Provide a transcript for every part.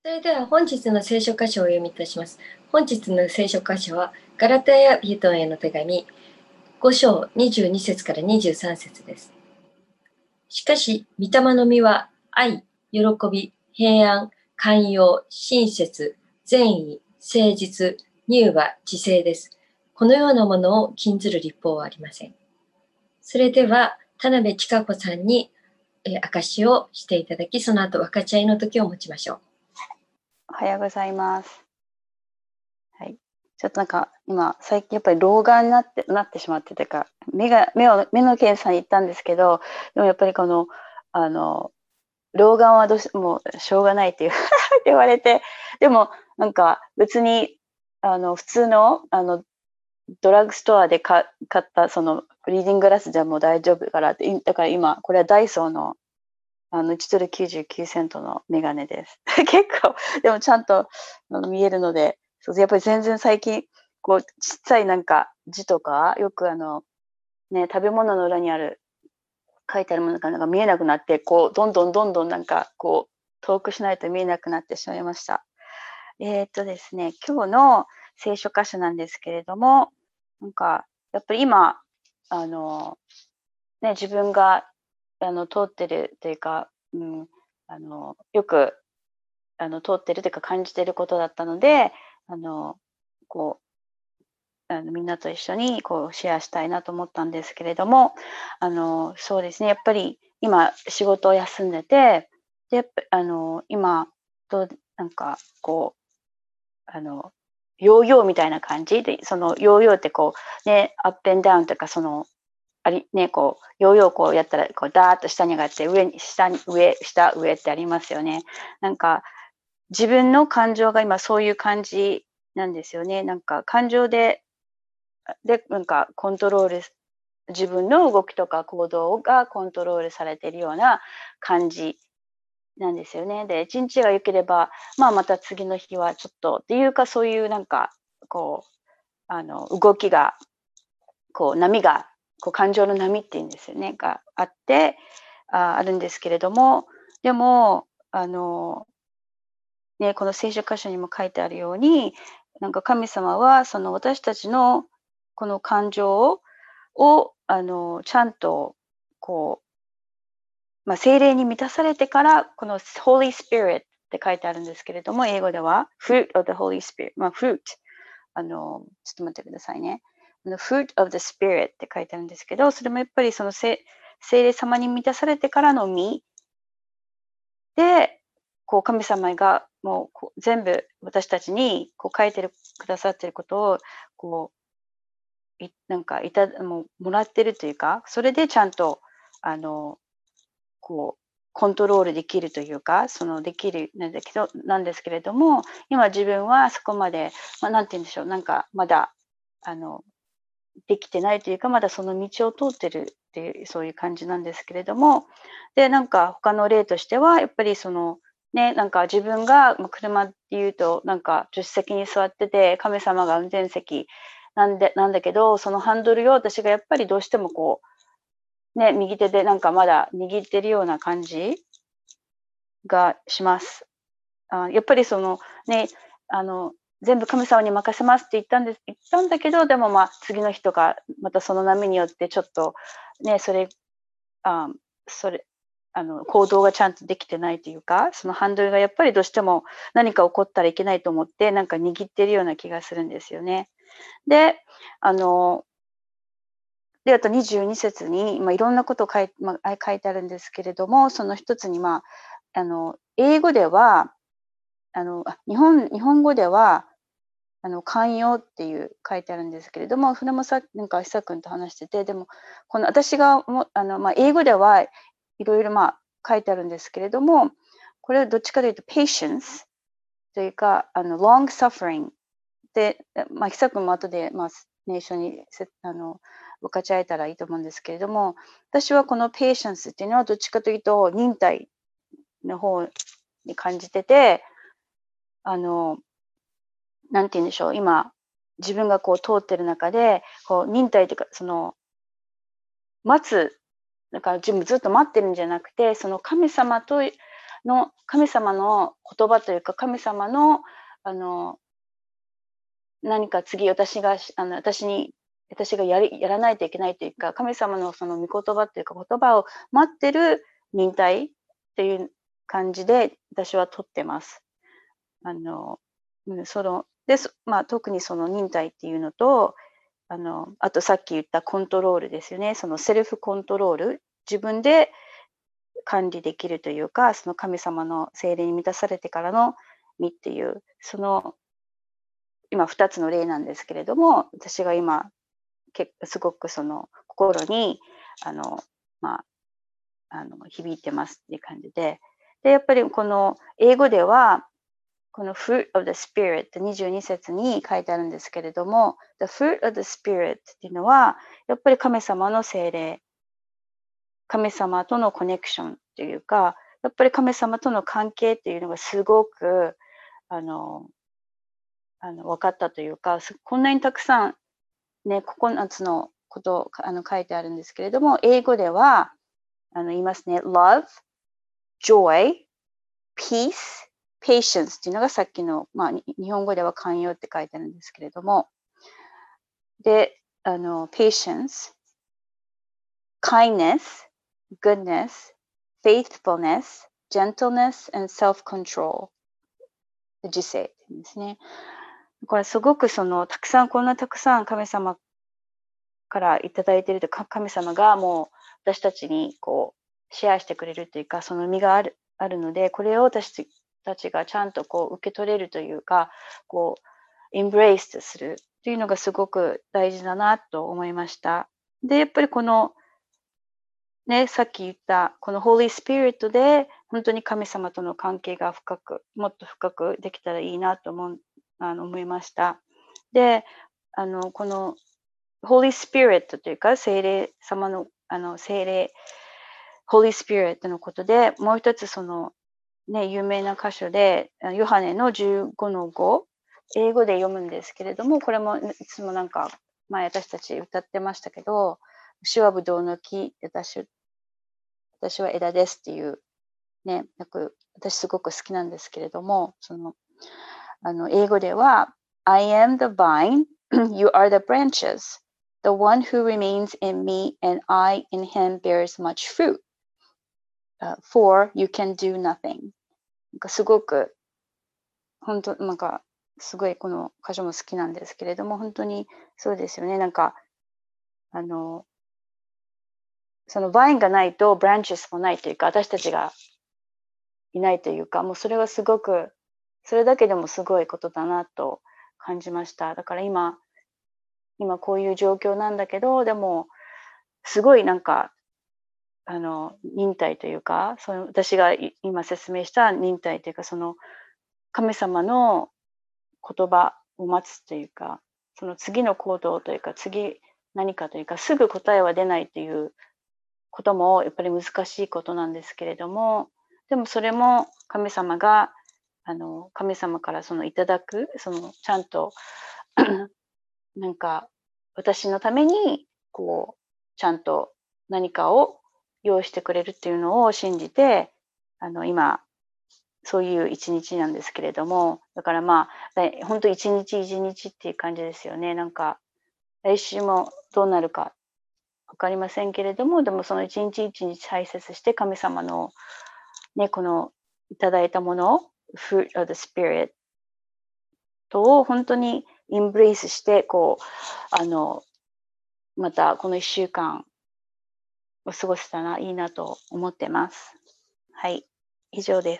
それでは本日の聖書箇所をお読みいたします。本日の聖書箇所は、ガラテヤ人への手紙5章22節から23節です。しかし、御霊の実は愛、喜び、平安、寛容、親切、善意、誠実、乳和、知性です。このようなものを禁ずる律法はありません。それでは、田辺千佳子さんに証しをしていただき、その後分かち合いの時を持ちましょう。 おはようございます。はい。ちょっとなんか今最近やっぱり老眼になってしまってというか目の検査に行ったんですけど、でもやっぱりこの老眼はもうしょうがないっていうって言われて、でもなんか別に普通のドラッグストアで買ったそのリーディンググラスじゃもう大丈夫からって、だから今これはダイソーの1ドル99セントのメガネです。結構、でもちゃんと見えるので、そうやっぱり全然最近、こう、ちっちゃいなんか字とか、よく食べ物の裏に書いてあるものがなんか見えなくなって、こう、どんどんなんか、こう、遠くしないと見えなくなってしまいました。ですね、今日の聖書箇所なんですけれども、なんか、やっぱり今、自分が通ってるというか、よく通ってるというか感じてることだったので、こみんなと一緒にこうシェアしたいなと思ったんですけれども、そうですね、やっぱり今仕事を休んでて、で、やっぱ今なんかこうヨーヨーみたいな感じで、そのヨーヨーってこうね、アップエンダウンとかこうヨーヨーこうやったらこうダーッと下に上がって下上ってありますよね。なんか自分の感情が今そういう感じなんですよね。なんか感情でなんかコントロール、自分の動きとか行動がコントロールされているような感じなんですよね。で、一日が良ければ、また次の日はちょっとっていうか、そういうなんかこう動きが波が感情の波っていうんですよねがあってあるんですけれども、でもこの聖書箇所にも書いてあるように、なんか神様はその私たちのこの感情をちゃんと聖霊に満たされてからこの Holy Spirit って書いてあるんですけれども、英語では Fruit of the Holy Spirit、fruit ちょっと待ってくださいね。Fruit of the Spirit って書いてあるんですけど、それもやっぱりその聖霊様に満たされてからの実で、神様がもう全部私たちに書いてくださっていることをもらってるというか、それでちゃんとコントロールできるというか、できるなんですけれども、今自分はそこまで、なんて言うんでしょう、なんかまだできてないというか、まだその道を通ってるっていう、そういう感じなんですけれども、で、なんか他の例としては、やっぱりなんか自分が車っていうと、なんか助手席に座ってて、神様が運転席なんだけど、そのハンドルを私がやっぱりどうしても右手でなんかまだ握ってるような感じがします。やっぱり全部神様に任せますって言ったんだけど、でも次の日とか、またその波によってちょっとね、行動がちゃんとできてないというか、そのハンドルがやっぱりどうしても何か起こったらいけないと思って、なんか握ってるような気がするんですよね。で、あと22節に、いろんなことを書いてあるんですけれども、その一つに、英語では、日本語では、寛容っていう書いてあるんですけれども、船もなんか久くんと話してて、でも、私が英語ではいろいろ書いてあるんですけれども、これはどっちかというと patience というか、long suffering で、久くんも後で、一緒に分かち合えたらいいと思うんですけれども、私はこの patience っていうのはどっちかというと忍耐の方に感じてて、なんて言うんでしょう、今、自分が通ってる中で、忍耐というか、待つ、だから自分ずっと待ってるんじゃなくて、その神様との神様の言葉というか、神様の何か次私がやらないといけないというか、神様のその御言葉というか言葉を待ってる忍耐っていう感じで私は取ってます。特にその忍耐っていうのと、あとさっき言ったコントロールですよね。そのセルフコントロール、自分で管理できるというか、その神様の聖霊に満たされてからの身っていう、その今2つの例なんですけれども、私が今すごくその心に響いてますっていう感じで、やっぱりこの英語ではこの fruit of the spirit って22節に書いてあるんですけれども、the fruit of the spirit っていうのはやっぱり神様の聖霊、神様とのコネクションっていうか、やっぱり神様との関係っていうのがすごく分かったというか、こんなにたくさんね、9つのことを書いてあるんですけれども、英語では言いますね。love, joy, peace, patience っていうのがさっきの、日本語では寛容って書いてあるんですけれども、で、patience, kindness, goodness, faithfulness, gentleness, and self-control 自制ですね。これすごくこんなたくさん神様からいただいていると、神様がもう私たちにこうシェアしてくれるというか、その実があるので、これを私たちがちゃんとこう受け取れるというか、こうエンブレイスするというのがすごく大事だなと思いました。で、やっぱりこのね、さっき言ったこの Holy Spirit で本当に神様との関係がもっと深くできたらいいなと思いました。で、このHoly Spirit というか、聖霊様の、聖霊、Holy Spirit のことで、もう一つ有名な箇所で、ヨハネの15の5、英語で読むんですけれども、これもいつも前私たち歌ってましたけど、主はブドウの木、私は枝ですっていう、ね、私すごく好きなんですけれども、英語では、I am the vine, you are the branches. The one who remains in me and I in him bears much fruit. For you can do nothing. すごく、本当すごいこの箇所も好きなんですけれども、本当にそうですよね。そのバインがないとブランチスもないというか、私たちがいないというか、もうそれはすごく、それだけでもすごいことだなと感じました。だから今こういう状況なんだけど、でも、すごい忍耐というか、私が今説明した忍耐というか、神様の言葉を待つというか、その次の行動というか、次何かというか、すぐ答えは出ないということもやっぱり難しいことなんですけれども、でもそれも神様が、神様からいただく、ちゃんと私のために、ちゃんと何かを用意してくれるっていうのを信じて、今、そういう一日なんですけれども、だから本当一日一日っていう感じですよね。来週もどうなるかわかりませんけれども、でもその一日一日大切して神様のね、このいただいたもの、fruit of the spirit を本当にインブレイスして、またこの一週間を過ごせたらいいなと思ってます。はい、以上です。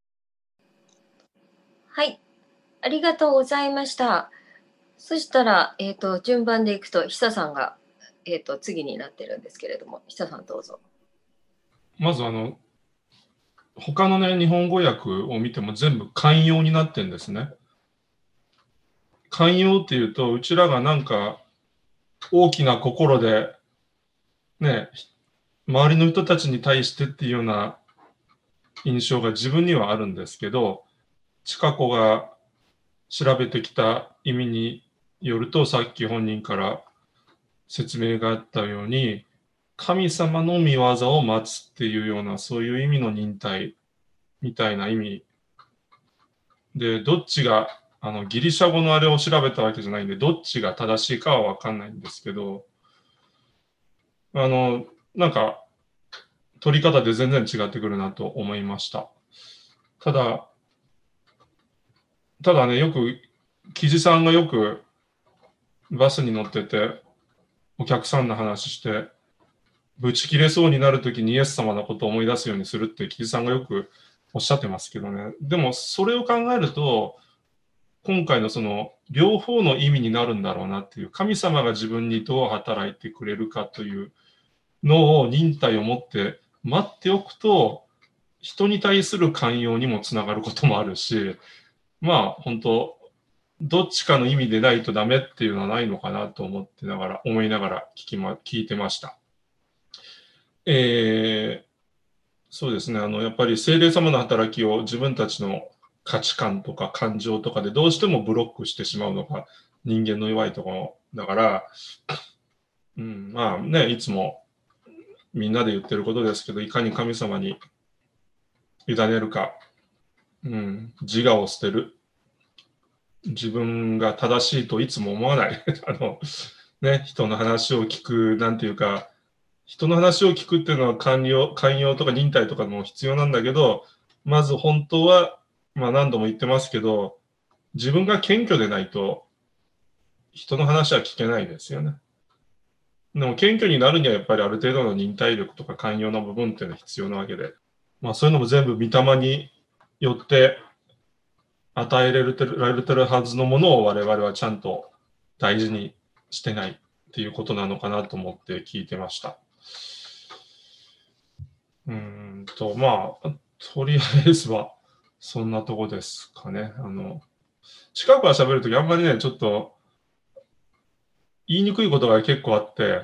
はい、ありがとうございました。そしたら、順番でいくと、久さんが、次になってるんですけれども、久さんどうぞ。 まず他のね、日本語訳を見ても全部寛容になってるんですね。寛容っていうと、うちらが大きな心で、ね、周りの人たちに対してっていうような印象が自分にはあるんですけど、千佳子が調べてきた意味によると、さっき本人から説明があったように、神様の御業を待つっていうような、そういう意味の忍耐みたいな意味で、どっちが、ギリシャ語のあれを調べたわけじゃないんで、どっちが正しいかはわかんないんですけど、なんか、取り方で全然違ってくるなと思いました。ただね、よく、記事さんがよくバスに乗ってて、お客さんの話して、ぶち切れそうになるときにイエス様のことを思い出すようにするって記事さんがよくおっしゃってますけどね。でも、それを考えると、今回のその両方の意味になるんだろうなっていう、神様が自分にどう働いてくれるかというのを忍耐を持って待っておくと、人に対する寛容にもつながることもあるし、まあ本当、どっちかの意味でないとダメっていうのはないのかなと思いながら聞いてました。そうですね。やっぱり聖霊様の働きを自分たちの価値観とか感情とかでどうしてもブロックしてしまうのが人間の弱いところだから、まあね、いつもみんなで言ってることですけど、いかに神様に委ねるか、自我を捨てる。自分が正しいといつも思わない。人の話を聞く、なんていうか、人の話を聞くっていうのは寛容とか忍耐とかも必要なんだけど、まず本当は、まあ何度も言ってますけど、自分が謙虚でないと、人の話は聞けないですよね。でも謙虚になるにはやっぱりある程度の忍耐力とか寛容な部分っていうのは必要なわけで、まあそういうのも全部御霊によって与えられてるはずのものを我々はちゃんと大事にしてないっていうことなのかなと思って聞いてました。まあ、とりあえずはそんなとこですかね。近くは喋るときあんまりね、ちょっと言いにくいことが結構あって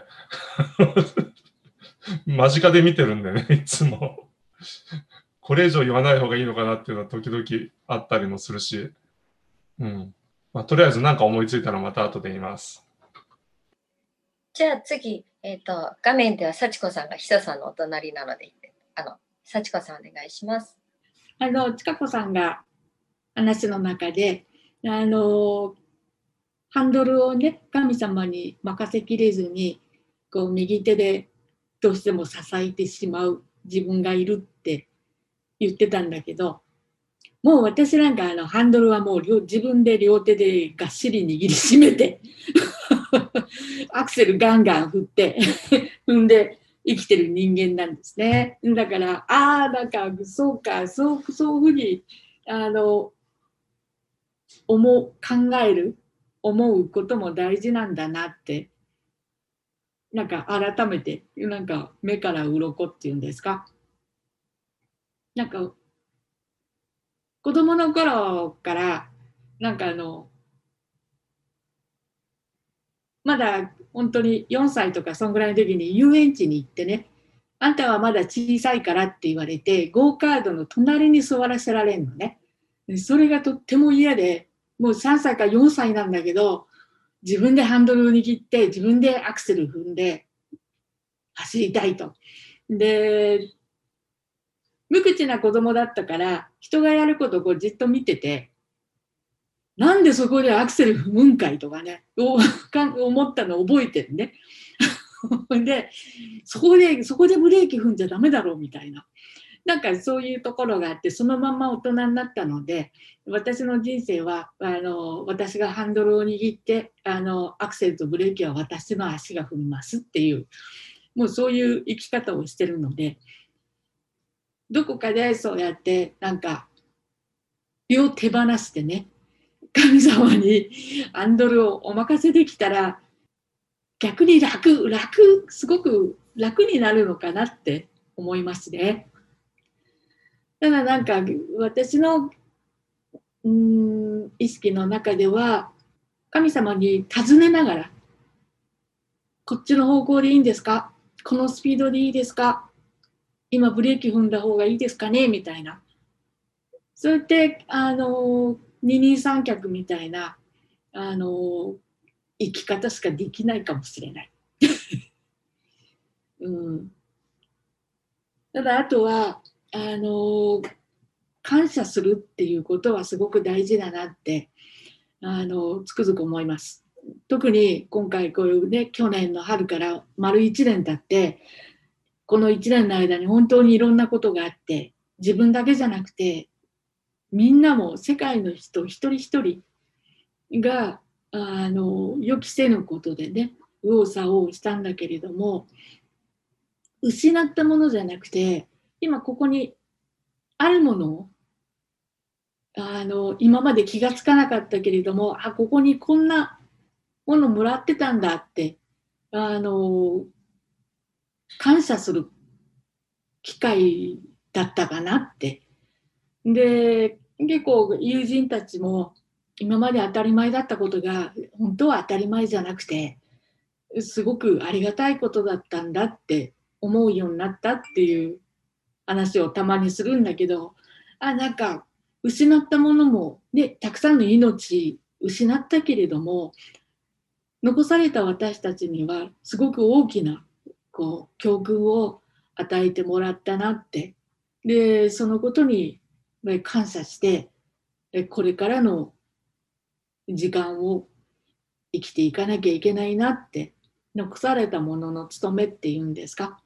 間近で見てるんでね、いつもこれ以上言わない方がいいのかなっていうのは時々あったりもするし、まあ、とりあえず何か思いついたらまた後で言います。 じゃあ次、画面では幸子さんがひささんのお隣なので、幸子さんお願いします。 ちかこさんが話の中で、ハンドルをね、神様に任せきれずに、こう右手でどうしても支えてしまう自分がいるって言ってたんだけど、もう私なんかハンドルはもう自分で両手でがっしり握りしめてアクセルガンガン振って踏んで生きてる人間なんですね。だからなんかそうか、そういうふうに考える思うことも大事なんだなって、なんか改めてなんか目から鱗っていうんですか、なんか子供の頃からなんかまだ本当に4歳とかそんぐらいの時に遊園地に行ってね、あんたはまだ小さいからって言われてゴーカードの隣に座らせられるのね。それがとっても嫌で、もう3歳か4歳なんだけど、自分でハンドルを握って自分でアクセル踏んで走りたいと。で、無口な子供だったから人がやることをこうじっと見てて、なんでそこでアクセル踏むんかいとかね、思ったのを覚えてるね。で、そこでブレーキ踏んじゃダメだろうみたいな。なんかそういうところがあって、そのまま大人になったので、私の人生は私がハンドルを握ってアクセルとブレーキは私の足が踏みますっていう、もうそういう生き方をしてるので、どこかでそうやってなんか身を手放してね、神様にハンドルをお任せできたら逆にすごく楽になるのかなって思いますね。ただなんか私の意識の中では神様に尋ねながら、こっちの方向でいいんですか、このスピードでいいですか、今ブレーキ踏んだ方がいいですかねみたいな、そうやって二人三脚みたいな生き方しかできないかもしれない、ただあとは感謝するっていうことはすごく大事だなってつくづく思います。特に今回こういうね、去年の春から丸1年経って、この1年の間に本当にいろんなことがあって、自分だけじゃなくてみんなも世界の人一人一人が予期せぬことでね、右往左往したんだけれども、失ったものじゃなくて、今ここにあるものを今まで気がつかなかったけれども、ここにこんなものもらってたんだって感謝する機会だったかなって。で、結構友人たちも今まで当たり前だったことが本当は当たり前じゃなくて、すごくありがたいことだったんだって思うようになったっていう話をたまにするんだけど、なんか失ったものもね、たくさんの命失ったけれども、残された私たちにはすごく大きな教訓を与えてもらったなって。で、そのことに感謝して、これからの時間を生きていかなきゃいけないなって、残されたものの務めっていうんですか。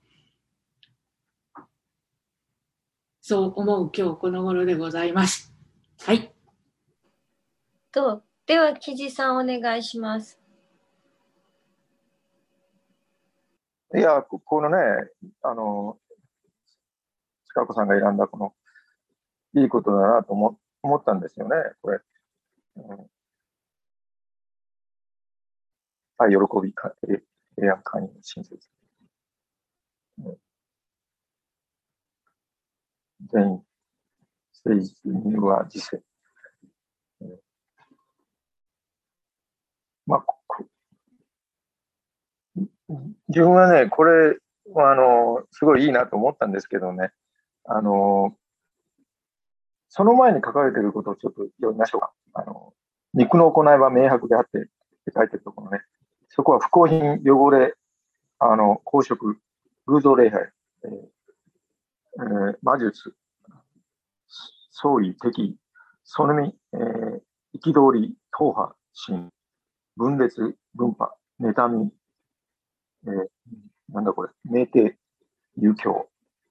そう思う今日この頃でございます。はい。 では、木地さんお願いします。 いや、このね、近子さんが選んだこのいいことだなと思ったんですよね、これ。喜び、平安寛容、親切。全員、政治には自制。まあ、自分はね、これはすごいいいなと思ったんですけどね、その前に書かれていることをちょっと読みましょうか。肉の行いは明白であってって書いてるところね、そこは不公品、汚れ、公職、偶像礼拝、魔術、創意、敵意、そのみ、憤り、党派、心、分裂、分派、妬み、なんだこれ、酩酊、遊興。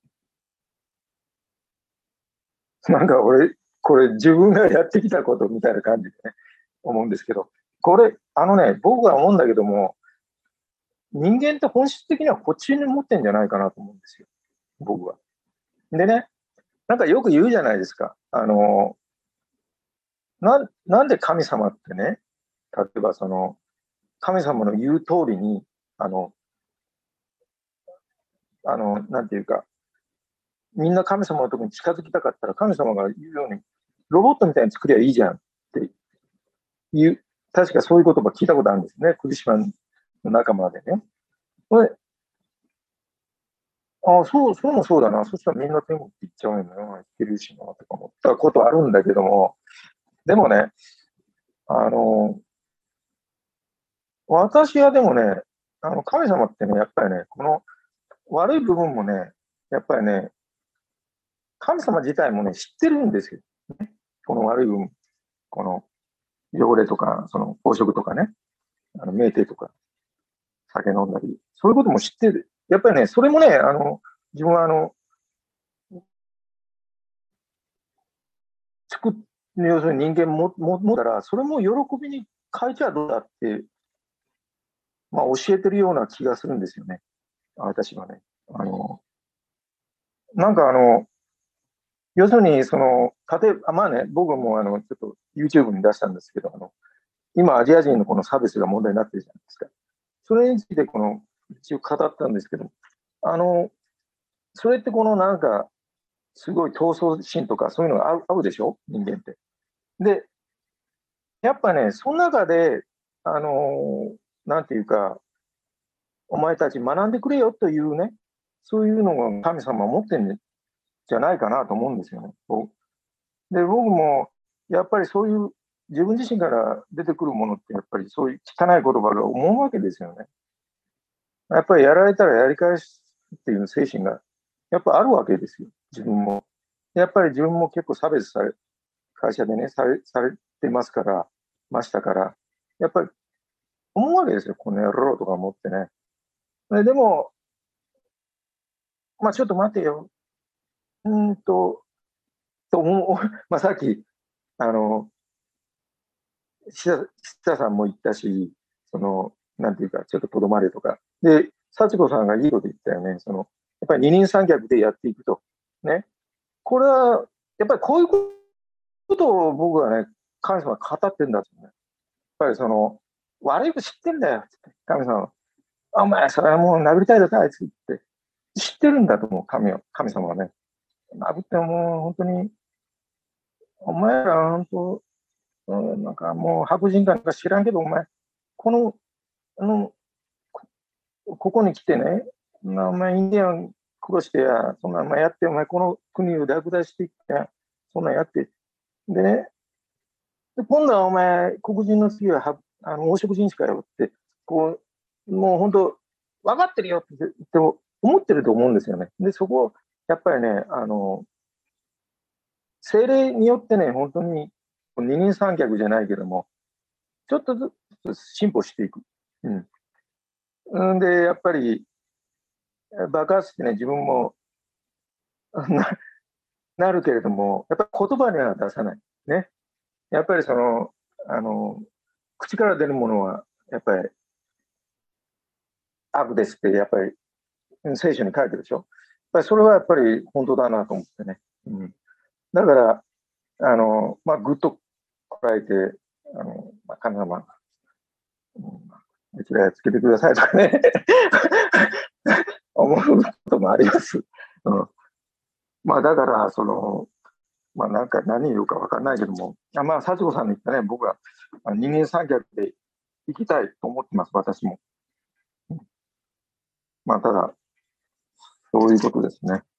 なんか俺、これ自分がやってきたことみたいな感じでね、思うんですけど、これ、僕は思うんだけども、人間って本質的にはこっちに持ってんじゃないかなと思うんですよ、僕は。でね、なんかよく言うじゃないですか。なんで神様ってね、例えば神様の言う通りに、なんていうか、みんな神様のところに近づきたかったら、神様が言うように、ロボットみたいに作りゃいいじゃんっていう、確かそういう言葉聞いたことあるんですね、クリスチャンの仲間でね。これ、そうもそうだな、そしたらみんな天国って言っちゃうよな、言ってるしな、とか思ったことあるんだけども、でもね、私はでもね、神様ってね、やっぱりね、この悪い部分もね、やっぱりね、神様自体もね、知ってるんですよ。この悪い部分、この汚れとか、公職とかね、酩酊とか、酒飲んだり、そういうことも知ってる。やっぱりね、それもね、自分は要するに人間もったら、それも喜びに変えちゃどうだって、まあ、教えてるような気がするんですよね。私はね。なんか要するに、例えば、まあね、僕もちょっと YouTube に出したんですけど、今、アジア人のこの差別が問題になってるじゃないですか。それについて、一応語ったんですけど、それってなんか、すごい闘争心とかそういうのが合うでしょ、人間って。で、やっぱね、その中で、なんていうか、お前たち学んでくれよというね、そういうのが神様は持ってるんじゃないかなと思うんですよね。で、僕も、やっぱりそういう自分自身から出てくるものって、やっぱりそういう汚い言葉が思うわけですよね。やっぱりやられたらやり返すっていう精神が、やっぱあるわけですよ、自分も。 やっぱり自分も結構差別され、会社でね、されてましたから、やっぱり思うわけですよ、この野郎とか思ってね。でも、まあちょっと待てよ、と思う、まあさっき、あの、久さんも言ったし、なんていうか、ちょっととどまれとか。で、幸子さんがいいこと言ったよね。やっぱり二人三脚でやっていくと。ね。これは、やっぱりこういうことを僕はね、神様は語ってるんだと、ね。やっぱり悪いこと知ってんだよ。神様は。お前、それはもう殴りたいだか、あいつって。知ってるんだと思う、神様はね。殴ってももう本当に、お前ら本当、なんかもう白人なんか知らんけど、お前、この、あの、ここに来てね、お前インディアン殺してや、そんなお前やって、お前この国を略奪していってや、そんなんやって。でね、今度はお前、黒人の次は黄色人しかよって、もう本当、分かってるよって言っても、思ってると思うんですよね。で、そこ、やっぱりね、政令によってね、本当に二人三脚じゃないけども、ちょっとずつ進歩していく。で、やっぱり爆発してね、自分もなるけれども、やっぱり言葉には出さない。ね。やっぱりあの、口から出るものは、やっぱり悪ですって、やっぱり聖書に書いてるでしょ。やっぱりそれはやっぱり本当だなと思ってね。だから、ぐっとこらえて、神様、うちらやっつけてくださいとかね、思うこともあります。だから、なんか何言うか分かんないけども、幸子さんの言ったね、僕は二人三脚で行きたいと思ってます、私も。ただ、そういうことですね。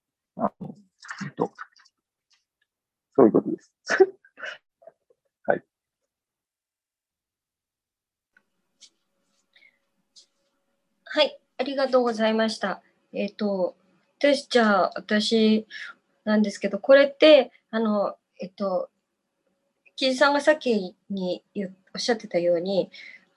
そういうことです。はい。 はい、ありがとうございました。じゃあ、私なんですけど、これって、木地さんがさっきにおっしゃってたように、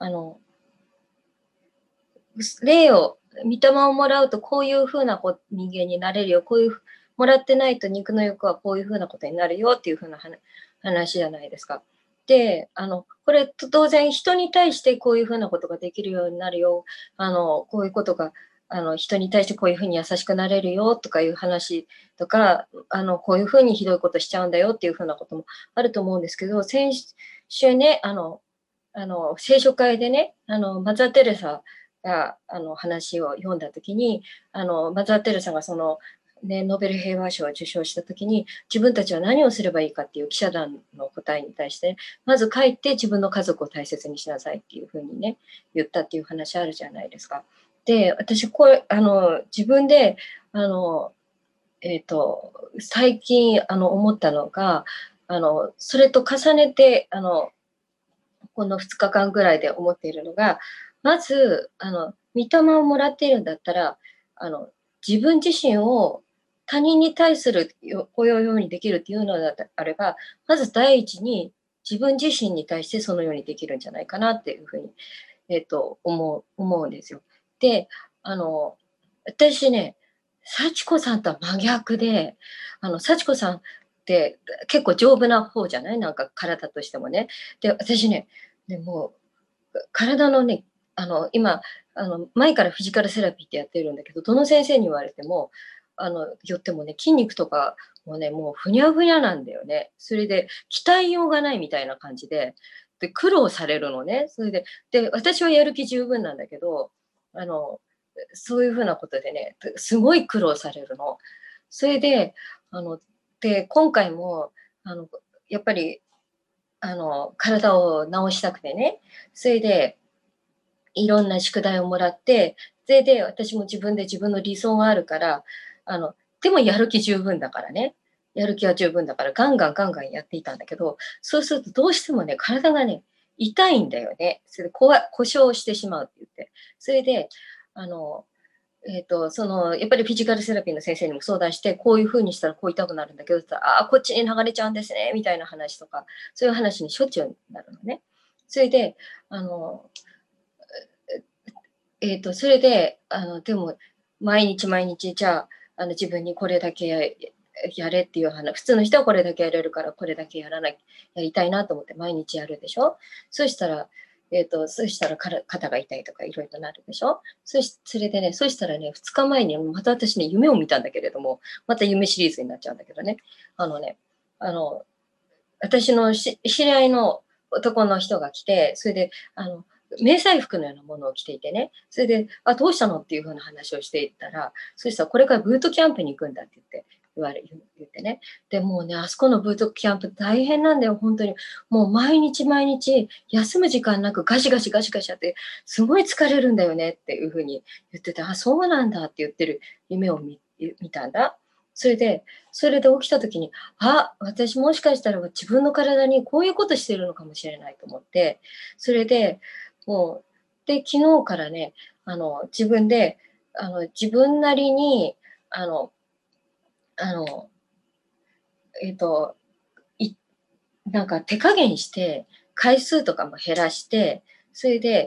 霊を、御霊をもらうとこういうふうな人間になれるよ、こういう、もらってないと肉の欲はこういうふうなことになるよっていうふうな話じゃないですか。で、これ当然人に対してこういうふうなことができるようになるよ、こういうことが、人に対してこういうふうに優しくなれるよとかいう話とか、こういうふうにひどいことしちゃうんだよっていうふうなこともあると思うんですけど、先週ね、聖書会でね、マザー・テレサが話を読んだときに、マザー・テレサがノーベル平和賞を受賞したときに、自分たちは何をすればいいかっていう記者団の答えに対して、まず帰って自分の家族を大切にしなさいっていうふうにね、言ったっていう話あるじゃないですか。で、私、これ、自分で、最近、思ったのが、それと重ねて、この2日間ぐらいで思っているのが、まず、御霊をもらっているんだったら、自分自身を他人に対するこういうようにできるっていうのであれば、まず第一に自分自身に対してそのようにできるんじゃないかなっていうふうに、思うんですよ。で、私ね、幸子さんとは真逆で、幸子さんって結構丈夫な方じゃないなんか体としてもね。で、私ね、でも体のね、今、前からフィジカルセラピーってやってるんだけど、どの先生に言われても、よってもね、筋肉とかもね、もうふにゃふにゃなんだよね。それで、鍛えようがないみたいな感じで、苦労されるのね。それで、私はやる気十分なんだけど、あの、そういうふうなことでね、すごい苦労されるの。それで、今回も、やっぱり、体を治したくてね、それで、いろんな宿題をもらって、それで、私も自分で自分の理想があるから、でもやる気十分だからね、やる気は十分だから、ガンガンガンガンやっていたんだけど、そうするとどうしてもね、体がね、痛いんだよね。それで故障してしまうって言って。それで、あの、 やっぱりフィジカルセラピーの先生にも相談して、こういうふうにしたらこう痛くなるんだけど、こっちに流れちゃうんですね、みたいな話とか、そういう話にしょっちゅうなるのね。それで、でも、毎日毎日、じゃあ、自分にこれだけやれっていう話、普通の人はこれだけやれるから、これだけやりたいなと思って毎日やるでしょ。そしたら、肩が痛いとかいろいろなるでしょ。それでね、そしたらね、2日前にまた私ね、夢を見たんだけれども、また夢シリーズになっちゃうんだけどね。私の知り合いの男の人が来て、それで、迷彩服のようなものを着ていてね、それで、どうしたのっていうふうな話をしていったら、そしたらこれからブートキャンプに行くんだって言ってね。で、もうね、あそこのブートキャンプ大変なんだよ、本当に。もう毎日毎日、休む時間なくガシガシガシガシやって、すごい疲れるんだよねっていうふうに言ってて、そうなんだって言ってる夢を見たんだ。それで起きた時に、私もしかしたら自分の体にこういうことしてるのかもしれないと思って、それで、昨日からね、自分で、自分なりに、あの、あの、えっと、なんか手加減して、回数とかも減らして、それで、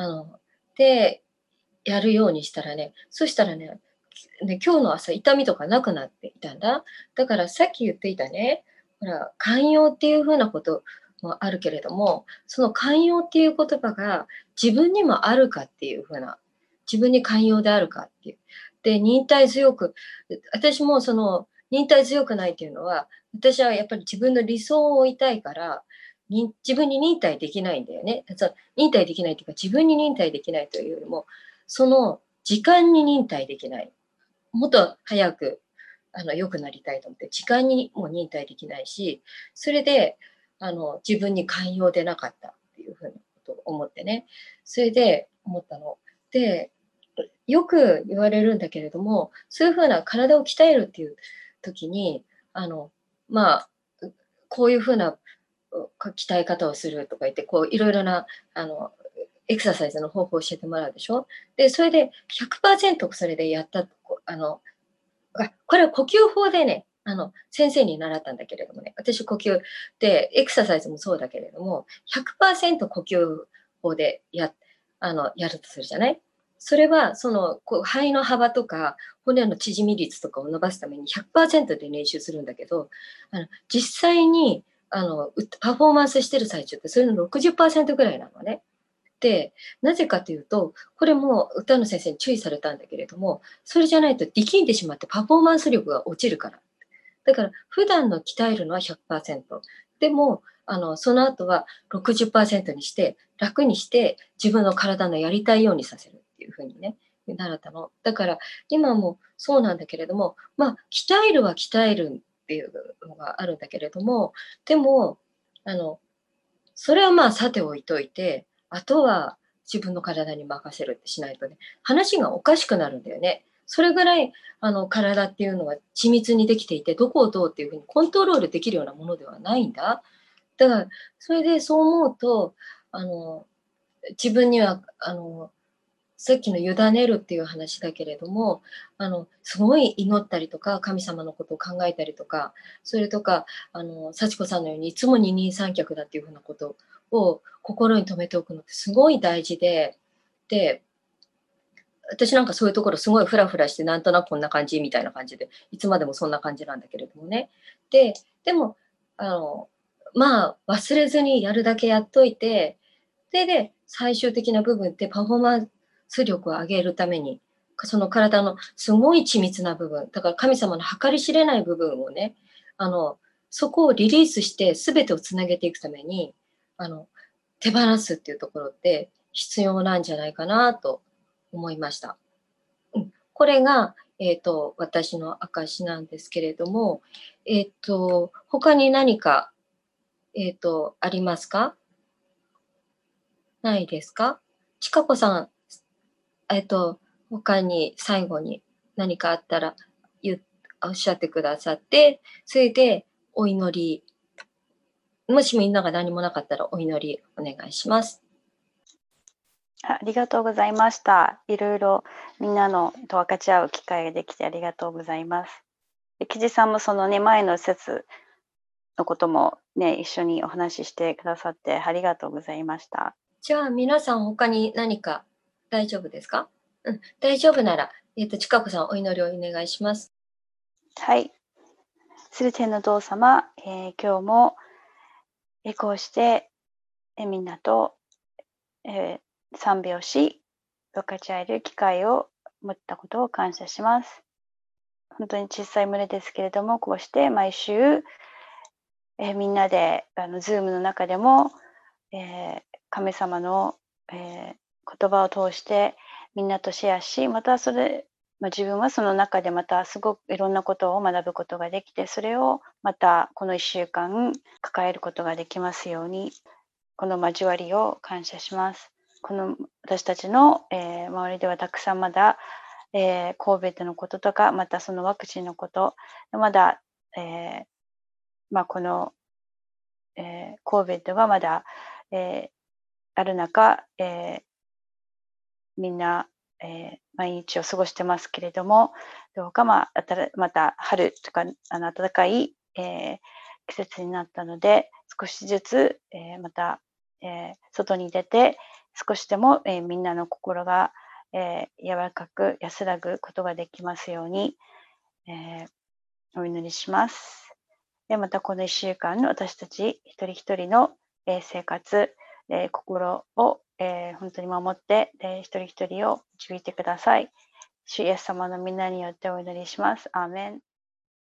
やるようにしたらね、そしたらね、今日の朝痛みとかなくなっていたんだ。だからさっき言っていたね、ほら、寛容っていうふうなこともあるけれども、その寛容っていう言葉が自分にもあるかっていうふうな、自分に寛容であるかっていう。で、私もその忍耐強くないっていうのは、私はやっぱり自分の理想を追いたいから、自分に忍耐できないんだよね。忍耐できないっていうか、自分に忍耐できないというよりも、その時間に忍耐できない。もっと早く良くなりたいと思って、時間にも忍耐できないし、それで自分に寛容でなかったっていうふうなことを思ってね。それで思ったの。で、よく言われるんだけれども、そういうふうな体を鍛えるっていう時に、まあ、こういうふうな鍛え方をするとか言って、いろいろな、エクササイズの方法を教えてもらうでしょ。で、それで100%それでやった、これは呼吸法でね、先生に習ったんだけれどもね、私呼吸で、エクササイズもそうだけれども、100% 呼吸法でやるとするじゃない。それは、肺の幅とか、骨の縮み率とかを伸ばすために100%で練習するんだけど、実際に、パフォーマンスしてる最中って、それの 60% ぐらいなのね。で、なぜかというと、これも歌の先生に注意されたんだけれども、それじゃないと力んでしまってパフォーマンス力が落ちるから。だから、普段の鍛えるのは 100%。でも、その後は 60% にして、楽にして、自分の体のやりたいようにさせるっていうふうにね、習ったの。だから、今もそうなんだけれども、鍛えるは鍛えるっていうのがあるんだけれども、でも、それはさておいといて、あとは自分の体に任せるってしないとね、話がおかしくなるんだよね。それぐらい、体っていうのは緻密にできていて、どこをどうっていうふうにコントロールできるようなものではないんだ。だから、それでそう思うと、自分には、さっきの委ねるっていう話だけれども、すごい祈ったりとか、神様のことを考えたりとか、それとか、幸子さんのようにいつも二人三脚だっていうふうなことを心に留めておくのってすごい大事で、私なんかそういうところすごいフラフラしてなんとなくこんな感じみたいな感じで、いつまでもそんな感じなんだけれどもね。でも、忘れずにやるだけやっといて、で、最終的な部分ってパフォーマンス力を上げるために、その体のすごい緻密な部分、だから神様の計り知れない部分をね、そこをリリースして全てをつなげていくために、手放すっていうところって必要なんじゃないかなと思いました。これが、私の証なんですけれども、他に何か、ありますか？ないですか？ちかこさん、他に最後に何かあったらおっしゃってくださって、それでお祈り、もしみんなが何もなかったらお祈りお願いします。 ありがとうございました。いろいろみんなのと分かち合う機会ができてありがとうございます。でキジさんもそのね、前の説のこともね、一緒にお話ししてくださってありがとうございました。 じゃあ皆さん他に何か大丈夫ですか？大丈夫なら、ちかこさんお祈りをお願いします。 はい。する天の父様、今日も、こうして、みんなと、賛美をし、分かち合える機会を持ったことを感謝します。本当に小さい群れですけれども、こうして毎週、みんなでズームの中でも、神様の、言葉を通してみんなとシェアし、またそれ、自分はその中でまたすごくいろんなことを学ぶことができて、それをまたこの1週間抱えることができますように、この交わりを感謝します。この私たちの、周りではたくさんまだ、COVID のこととか、またそのワクチンのこと、まだ、この、COVID がまだ、ある中、みんな、毎日を過ごしてますけれども、どうかまた春とか暖かい、季節になったので、少しずつ、また、外に出て、少しでも、みんなの心が、柔らかく安らぐことができますように、お祈りします。またこの1週間の私たち一人一人の、生活、心を、本当に守って、一人一人を導いてください。主イエス様の皆によってお祈りします。アーメン。